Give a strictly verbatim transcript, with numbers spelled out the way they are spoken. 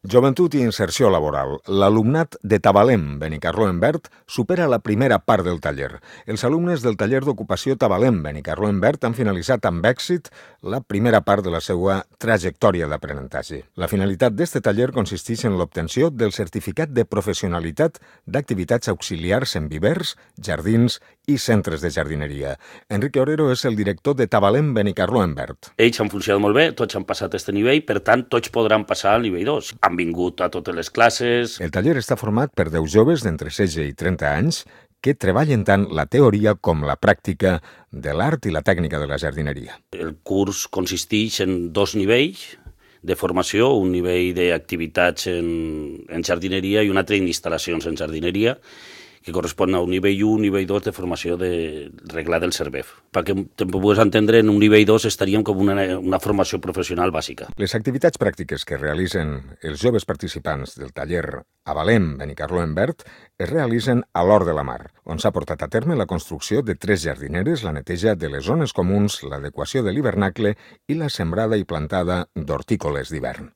Joventut i inserció laboral. L'alumnat de Tabalem, Benicarló en Verd, supera la primera part del taller. Els alumnes del taller d'ocupació Tabalem, Benicarló en Verd, han finalitzat amb èxit la primera part de la seva trajectòria d'aprenentatge. La finalitat d'aquest taller consisteix en l'obtenció del certificat de professionalitat d'activitats auxiliars en vivers, jardins i centres de jardineria. Enrique Orero és el director de Tabalem, Benicarló en Verd. Ells han funcionat molt bé, tots han passat aquest nivell, per tant, tots podran passar al nivell dos. Han vingut a totes les classes. El taller està format per deu joves d'entre setze i trenta anys que treballen tant la teoria com la pràctica de l'art i la tècnica de la jardineria. El curs consisteix en dos nivells de formació, un nivell d'activitats en, en jardineria i un altre d'instal·lacions en jardineria, que correspon a un nivell u, nivell dos de formació de reglar del CERVEF. Perquè te pugues entendre, en un nivell dos estaríem com una, una formació professional bàsica. Les activitats pràctiques que realitzen els joves participants del taller Avalem, Benicarló en Verd, es realitzen a l'Hort de la Mar, on s'ha portat a terme la construcció de tres jardineres, la neteja de les zones comuns, l'adequació de l'hivernacle i la sembrada i plantada d'hortícoles d'hivern.